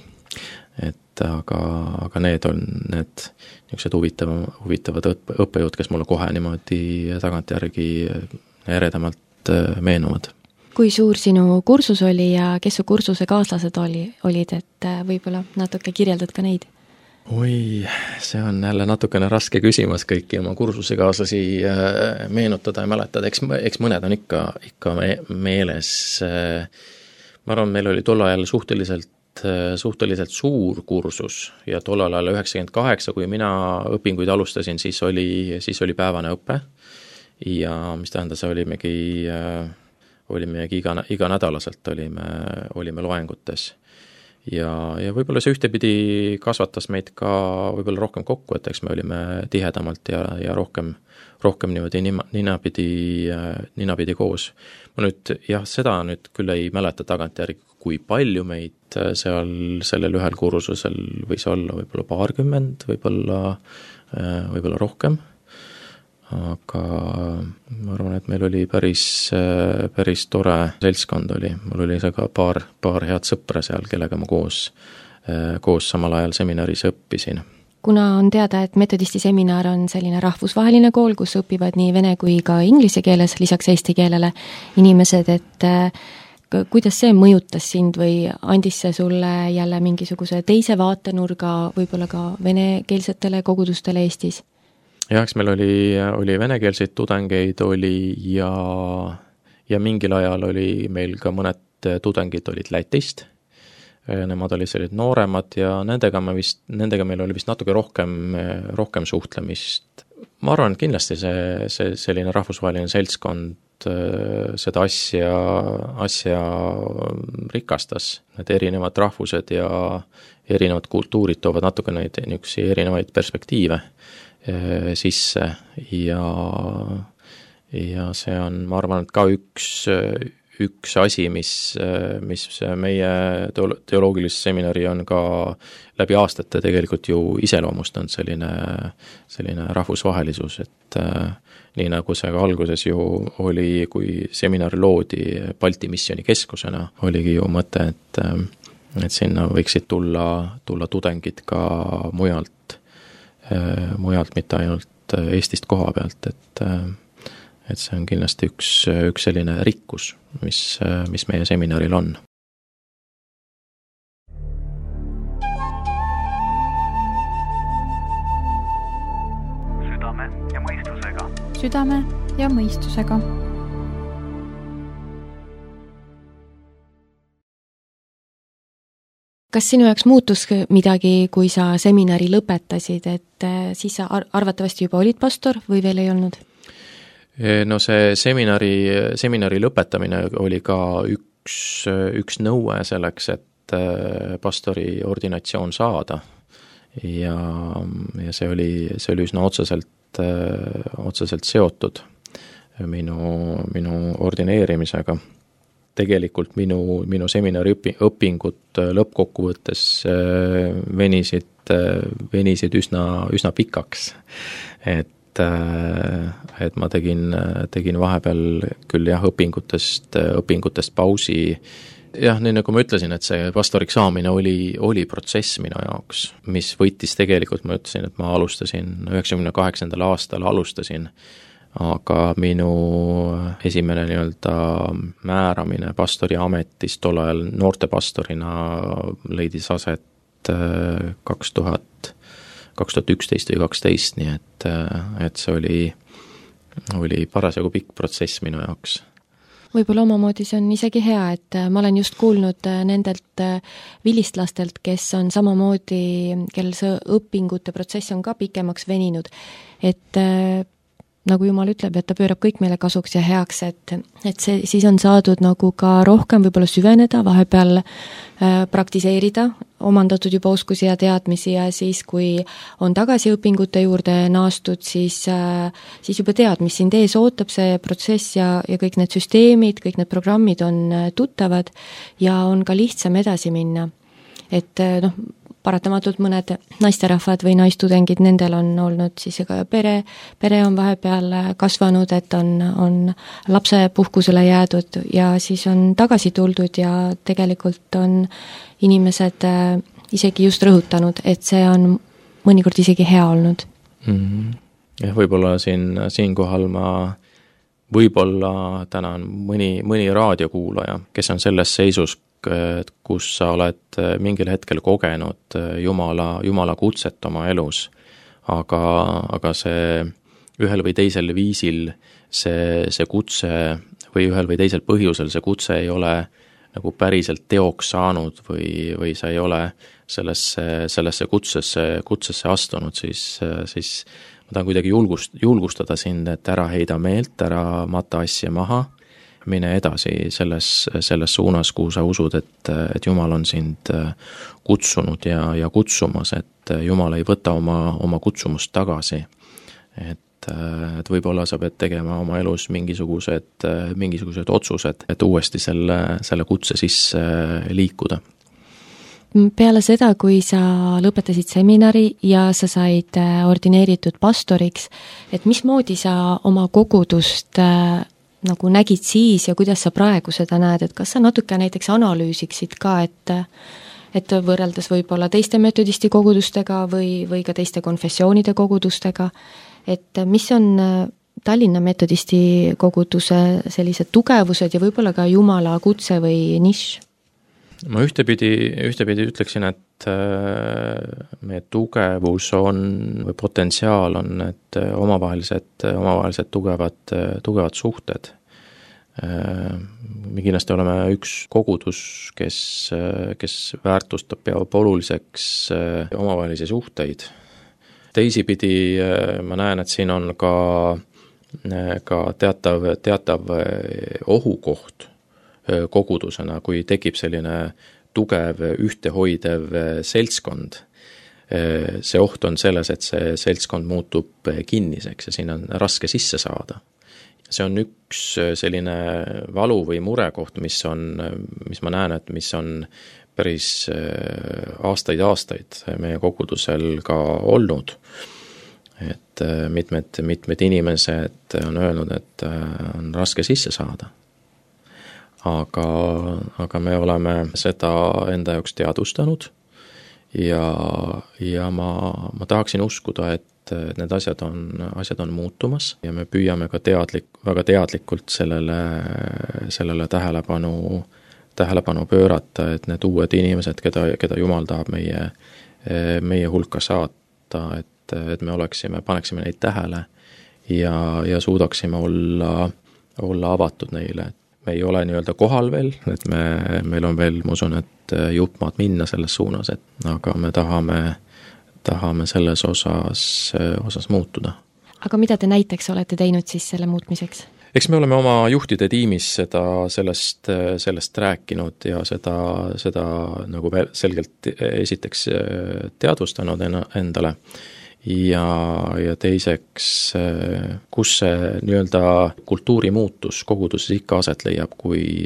Et aga, aga need on need niisugused huvitav, huvitavad õppe, õppejõud, kes mulle kohe niimoodi tagantjärgi eredamalt meenuvad. kui suur sinu kursus oli ja kes su kursuse kaaslased oli, olid, et võib-olla natuke kirjeldad ka neid? Oi, see on jälle natukene raske küsimus kõiki oma kursusekaaslasi meenutada ja mäletada, eks, eks mõned on ikka, ikka meeles. Ma arvan, meil oli tol ajal suhteliselt, suhteliselt suur kursus ja tollal ajal üheksakümmend kaheksa, kui mina õpinguid alustasin, siis oli, siis oli päevane õpe ja mis tähendas, olimegi, olimegi iga, iga nädalaselt olime, olime loengutes. Ja, ja võib-olla see ühtepidi kasvatas meid ka võib-olla rohkem kokku, et eks me olime tihedamalt ja, ja rohkem, rohkem niimoodi nina, ninapidi, ninapidi koos. Ma nüüd, jah, seda nüüd küll ei mäleta tagantjärgi, kui palju meid seal sellel ühel kursusel võis olla, võib-olla paarkümmend, võib-olla, võib-olla rohkem. Aga ma arvan, et meil oli päris, päris tore seltskond oli, mul oli see ka paar, paar head sõpra seal, kellega ma koos, koos samal ajal seminaris õppisin. Kuna on teada, et metodisti seminar on selline rahvusvaheline kool, kus õpivad nii vene kui ka inglise keeles, lisaks eesti keelele inimesed, et kuidas see mõjutas sind või andis see sulle jälle mingisuguse teise vaatenurga võib-olla ka venekeelsetele kogudustele Eestis? Jah, eks meil oli, oli venekeelseid tudengeid oli ja, ja mingil ajal oli meil ka mõned tudengid olid Lätist. Nemad olid sellised nooremad ja nendega, me vist, nendega meil oli vist natuke rohkem, rohkem suhtlemist. Ma arvan, et kindlasti see, see selline rahvusvaheline seltskond seda asja, asja rikastas. Need erinevad rahvused ja erinevad kultuurid toovad natuke neid niisuguseid erinevaid perspektiive sisse ja, ja see on, ma arvan, et ka üks, üks asi, mis, mis meie teoloogilise seminari on ka läbi aastate tegelikult ju iseloomustanud selline, selline rahvusvahelisus, et nii nagu see ka alguses ju oli, kui seminar loodi Balti missiooni keskusena, oligi ju mõte, et, et sinna võiksid tulla, tulla tudengid ka mujalt, mujalt, mitte ainult Eestist koha pealt, et, et see on kindlasti üks, üks selline rikkus, mis, mis meie seminaril on. Südame ja mõistusega. Südame ja mõistusega. Kas sinu jaoks muutus midagi, kui sa seminari lõpetasid, et siis sa arvatavasti juba olid pastor või veel ei olnud? No see seminari, seminari lõpetamine oli ka üks, üks nõue selleks, et pastori ordinatsioon saada. Ja, ja see oli, see oli üsna otseselt, otseselt seotud minu, minu ordineerimisega. Tegelikult minu, minu seminari õpi, õpingud lõppkokkuvõttes venisid, venisid üsna, üsna pikaks. Et, et ma tegin, tegin vahepeal küll jah, õpingutest, õpingutest pausi. Jah, nii nagu ma ütlesin, et see pastoriks saamine oli, oli protsess minu jaoks, mis võitis tegelikult, ma ütlesin, et ma alustasin üheksakümne kaheksandal aastal alustasin, aga minu esimene nii-öelda määramine pastori ametis tol ajal noortepastorina leidis aset kaks tuhat, kaks tuhat üksteist või kaksteist, nii et, et see oli, oli parasjagu pikk protsess minu jaoks. Võib-olla omamoodi see on isegi hea, et ma olen just kuulnud nendelt vilistlastelt, kes on samamoodi, kel see õpingute protsess on ka pikemaks veninud, et nagu Jumal ütleb, et ta pöörab kõik meile kasuks ja heaks, et, et see siis on saadud nagu ka rohkem võib-olla süveneda, vahepeal äh, praktiseerida, omandatud juba oskusi ja teadmisi ja siis, kui on tagasi õpingute juurde naastud, siis, äh, siis juba tead, mis sind ees ootab, see protsess ja, ja kõik need süsteemid, kõik need programmid on tuttavad ja on ka lihtsam edasi minna. Et noh, paratamatult mõned naisterahvad või naistudengid, nendel on olnud siis ka pere, pere on vahepeal kasvanud, et on, on lapsepuhkusele jäädud ja siis on tagasi tuldud ja tegelikult on inimesed isegi just rõhutanud, et see on mõnikord isegi hea olnud. Mm-hmm. Ja võib-olla siin, siinkohal ma võib-olla täna on mõni, mõni raadiokuulaja, kes on selles seisus, kus sa oled mingil hetkel kogenud Jumala, Jumala kutset oma elus, aga, aga see ühel või teisel viisil see, see kutse või ühel või teisel põhjusel see kutse ei ole nagu päriselt teoks saanud või, või sa ei ole sellesse, sellesse kutsesse, kutsesse astunud, siis, siis ma tahan kuidagi julgust, julgustada sind, et ära heida meelt, ära mata asja maha, mine edasi selles, selles suunas, kuhu sa usud, et, et Jumal on sind kutsunud ja, ja kutsumas, et Jumal ei võta oma, oma kutsumust tagasi. Et, et võib-olla sa pead tegema oma elus mingisugused, mingisugused otsused, et uuesti selle, selle kutse sisse liikuda. Peale seda, kui sa lõpetasid seminari ja sa said ordineeritud pastoriks, et mismoodi sa oma kogudust nagu nägid siis ja kuidas sa praegu seda näed, et kas sa natuke näiteks analüüsiksid ka, et et võrreldes võib-olla teiste metodisti kogudustega või, või ka teiste konfessioonide kogudustega, et mis on Tallinna metodisti koguduse sellised tugevused ja võib-olla ka Jumala kutse või nišš? Ma ühtepidi, ühtepidi ütleksin, et meie tugevus on või potentsiaal on need omavahelised, omavahelised tugevad, tugevad suhted. Me kindlasti oleme üks kogudus, kes, kes väärtustab, peab oluliseks omavahelisi suhteid. Teisipidi ma näen, et siin on ka, ka teatav, teatav ohukoht kogudusena, kui tekib selline tugev, ühtehoidev seltskond. See oht on selles, et see seltskond muutub kinniseks ja siin on raske sisse saada. See on üks selline valu või murekoht, mis on, mis ma näen, et mis on päris aastaid aastaid meie kogudusel ka olnud. Et mitmed, mitmed inimesed on öelnud, et on raske sisse saada. Aga, aga me oleme seda enda jaoks teadvustanud ja, ja ma, ma tahaksin uskuda, et need asjad on, asjad on muutumas ja me püüame ka teadlik, väga teadlikult sellele, sellele tähelepanu, tähelepanu pöörata, et need uued inimesed, keda, keda Jumal tahab meie, meie hulka saata, et, et me oleksime, paneksime neid tähele ja, ja suudaksime olla, olla avatud neile. Me ei ole nii-öelda kohal veel, et me, meil on veel, ma usun, et juppmaad minna selles suunas, et, aga me tahame, tahame selles osas, osas muutuda. Aga mida te näiteks olete teinud siis selle muutmiseks? Eks me oleme oma juhtide tiimis seda, sellest, sellest rääkinud ja seda, seda nagu selgelt esiteks teadvustanud endale. Ja, ja teiseks, kus see nii-öelda kultuurimuutus koguduses ikka aset leiab, kui,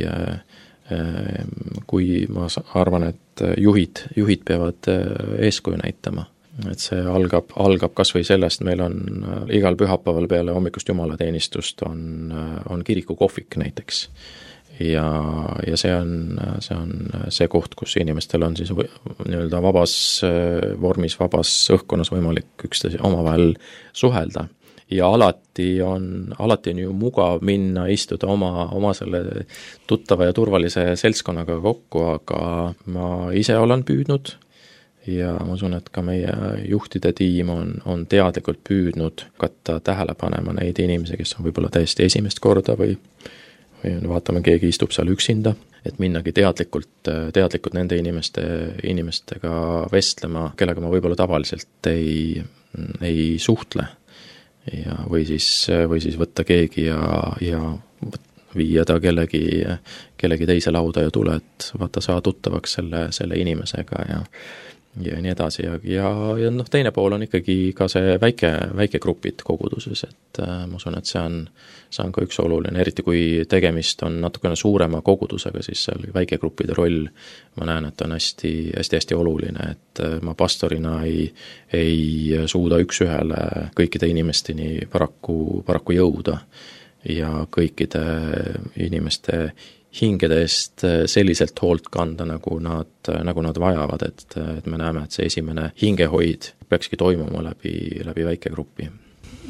kui ma arvan, et juhid, juhid peavad eeskuju näitama. Et see algab, algab kas või sellest, meil on igal pühapäeval peale hommikust jumalateenistust on, on kirikukohvik näiteks. Ja, ja see on, see on see koht, kus inimestel on siis nii-öelda vabas vormis, vabas õhkkonnas võimalik üksteise omavahel suhelda. Ja alati on, alati on ju mugav minna, istuda oma, oma selle tuttava ja turvalise seltskonnaga kokku, aga ma ise olen püüdnud ja ma usun, et ka meie juhtide tiim on, on teadlikult püüdnud hakata tähele panema neid inimesi, kes on võib-olla täiesti esimest korda või või vaatame, keegi istub seal üksinda, et minnagi teadlikult, teadlikult nende inimeste, inimestega vestlema, kellega ma võib-olla tavaliselt ei, ei suhtle. Ja, või, siis, või siis võtta keegi ja, ja viia ta kellegi, kellegi teise lauda ja tule, et vaata, saa tuttavaks selle, selle inimesega ja ja nii edasi ja, ja, ja noh, teine pool on ikkagi ka see väike, väike grupid koguduses, et äh, ma usun, et see on, see on ka üks oluline, eriti kui tegemist on natukene suurema kogudusega, siis seal väikegruppide roll, ma näen, et on hästi, hästi, hästi oluline, et äh, ma pastorina ei, ei suuda üks ühele kõikide inimesteni paraku, paraku jõuda ja kõikide inimeste hingede eest selliselt hoolt kanda, nagu nad, nagu nad vajavad, et, et me näeme, et see esimene hingehoid peakski toimuma läbi, läbi väikegrupi.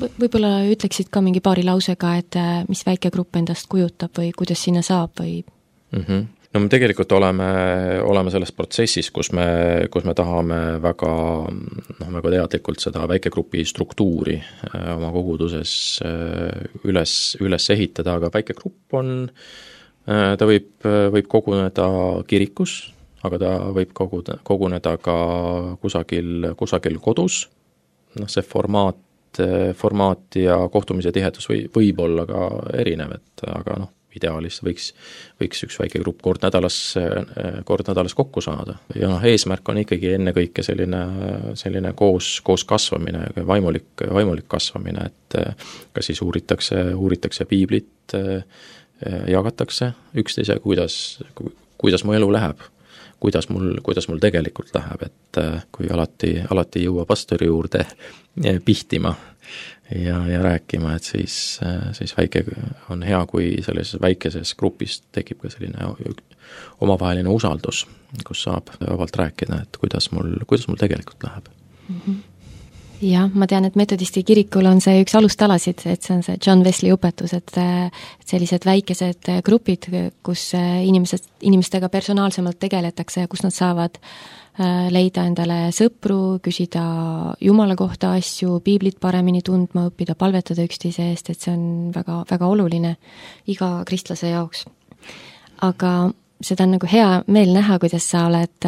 võib-olla ütleksid ka mingi paari lausega, et mis väike grupp endast kujutab või kuidas sinna saab või mm? -hmm. No me tegelikult oleme, oleme selles protsessis, kus me, kus me tahame väga, noh, väga teadlikult seda väikegrupi struktuuri oma koguduses üles, üles ehitada, aga väikegrupp on, ta võib, võib koguneda kirikus, aga ta võib koguda, koguneda ka kusagil, kusagil kodus. Noh, see formaat, formaat ja kohtumise tihedus või, võib olla ka erinev, et aga noh, ideaalis võiks, võiks üks väike grupp kord nädalas, kord nädalas kokku saada. Ja noh, eesmärk on ikkagi ennekõike selline, selline koos, koos kasvamine, vaimulik, vaimulik kasvamine, et ka siis uuritakse, uuritakse piiblit, jagatakse üksteise, kuidas, kuidas mu elu läheb. Kuidas mul, kuidas mul tegelikult läheb, et kui alati, alati ei jõua pastori juurde pihtima ja, ja rääkima, et siis, siis väike on hea, kui sellises väikeses grupis tekib ka selline omavaheline usaldus, kus saab vabalt rääkida, et kuidas mul, kuidas mul tegelikult läheb. Mm-hmm. Jah, ma tean, et metodisti kirikul on see üks alustalasid, et see on see John Wesley õpetus, et, et sellised väikesed grupid, kus inimesed, inimestega personaalsemalt tegeletakse ja kus nad saavad leida endale sõpru, küsida Jumala kohta asju, piiblit paremini tundma, õppida, palvetada üksteise eest, et see on väga, väga oluline iga kristlase jaoks. Aga seda on nagu hea meel näha, kuidas sa oled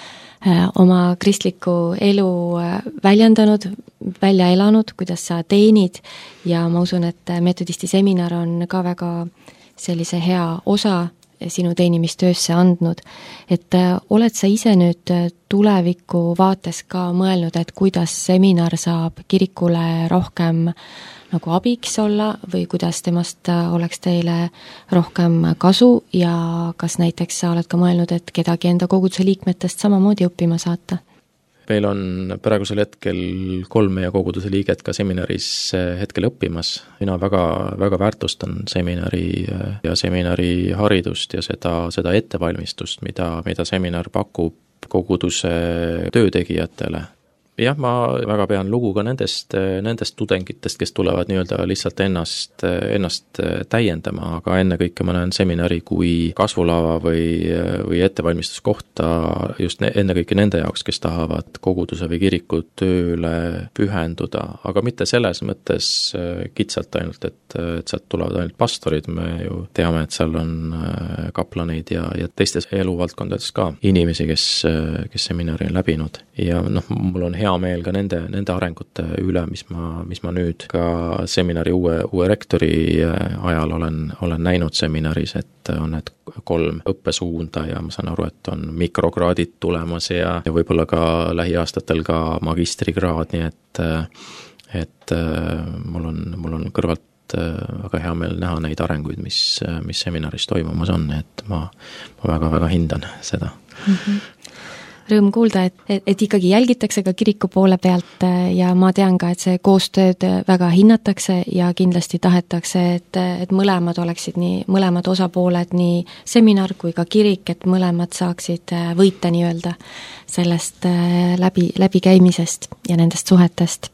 oma kristlikku elu väljendanud, välja elanud, kuidas sa teenid ja ma usun, et metodisti seminar on ka väga sellise hea osa sinu teenimistöösse andnud. Et oled sa ise nüüd tuleviku vaates ka mõelnud, et kuidas seminar saab kirikule rohkem nagu abiks olla või kuidas temast oleks teile rohkem kasu ja kas näiteks sa oled ka mõelnud, et kedagi enda koguduse liikmetest samamoodi õppima saata? Meil on praegusel hetkel kolm meie koguduse liiget ka seminaris hetkel õppimas. Mina väga, väga väärtustan seminari ja seminari haridust ja seda, seda ettevalmistust, mida, mida seminar pakub koguduse töötegijatele. Jah, ma väga pean lugu ka nendest, nendest tudengitest, kes tulevad nii-öelda lihtsalt ennast, ennast täiendama, aga ennekõike ma näen seminari kui kasvulava või, või ettevalmistuskohta just ennekõike nende jaoks, kes tahavad koguduse või kiriku tööle pühenduda, aga mitte selles mõttes kitsalt ainult, et, et sealt tulevad ainult pastorid, me ju teame, et seal on kaplaneid ja, ja teistes eluvaldkondades ka inimesi, kes, kes seminari on läbinud ja noh, mul on hea meel ka nende, nende arengute üle, mis ma, mis ma nüüd ka seminari uue, uue rektori ajal olen, olen näinud seminaris, et on need kolm õppesuunda ja ma saan aru, et on mikrokraadid tulemas ja, ja võib-olla ka lähiaastatel ka magistrikraad, nii et, et mul on, mul on kõrvalt väga hea meel näha neid arenguid, mis, mis seminaris toimumas on, et ma, ma väga-väga hindan seda. Mm-hmm. Rõõm kuulda, et, et, et ikkagi jälgitakse ka kiriku poole pealt ja ma tean ka, et see koostööd väga hinnatakse ja kindlasti tahetakse, et, et mõlemad oleksid nii, mõlemad osapooled, nii seminar kui ka kirik, et mõlemad saaksid võita nii-öelda sellest läbi, läbikäimisest ja nendest suhetest.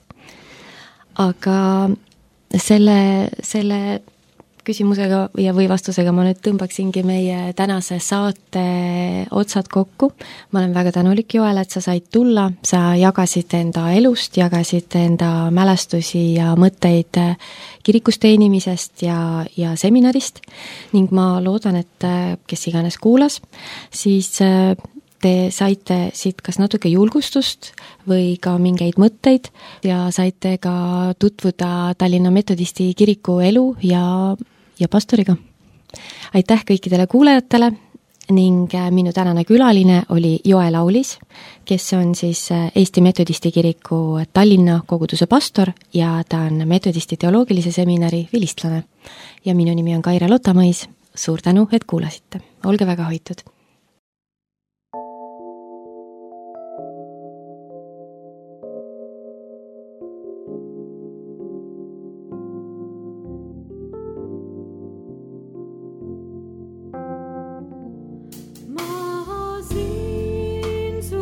Aga selle, selle küsimusega ja või vastusega ma nüüd tõmbaksingi meie tänase saate otsad kokku. Ma olen väga tänulik, Joel, et sa said tulla, sa jagasid enda elust, jagasid enda mälestusi ja mõtteid kirikus teenimisest ja, ja seminarist ning ma loodan, et kes iganes kuulas, siis te saite siit kas natuke julgustust või ka mingeid mõtteid ja saite ka tutvuda Tallinna metodisti kiriku elu ja, ja pastoriga. Aitäh kõikidele kuulajatele ning minu tänane külaline oli Joel Aulis, kes on siis Eesti Metodisti kiriku Tallinna koguduse pastor ja ta on metodisti teoloogilise seminari vilistlane. Ja minu nimi on Kaire Lotamõis. Suur tänu, et kuulasite. Olge väga hoitud.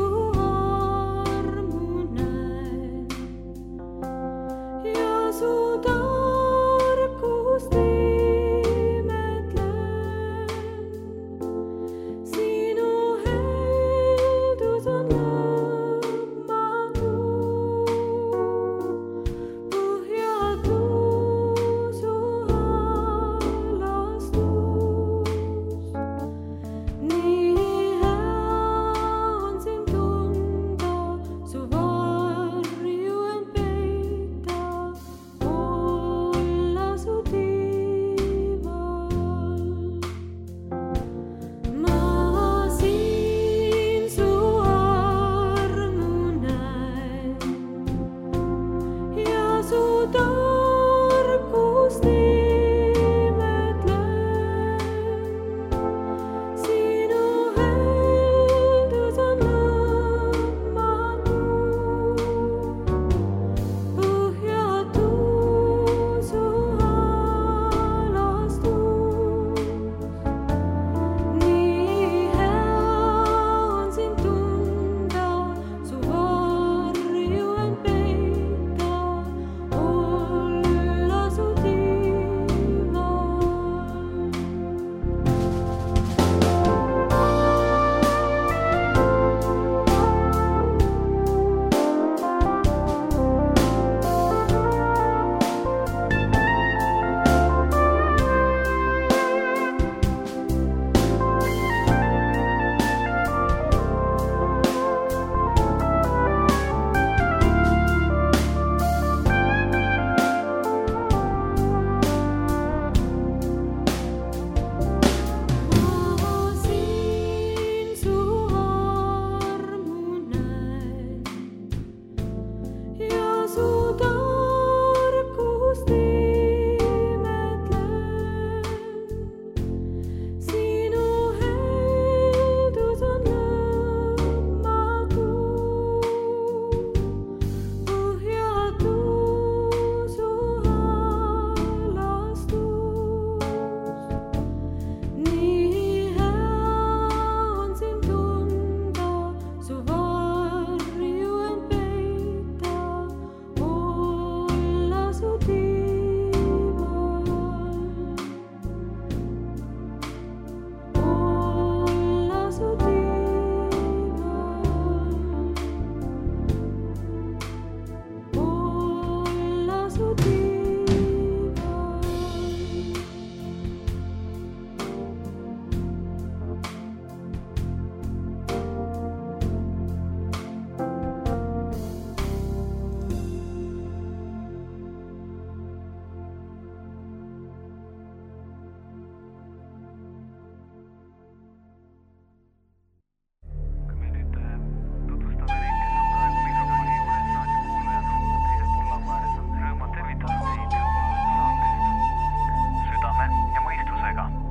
Su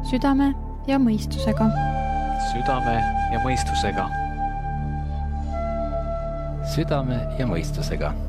südame ja mõistusega. südame ja mõistusega. südame ja mõistusega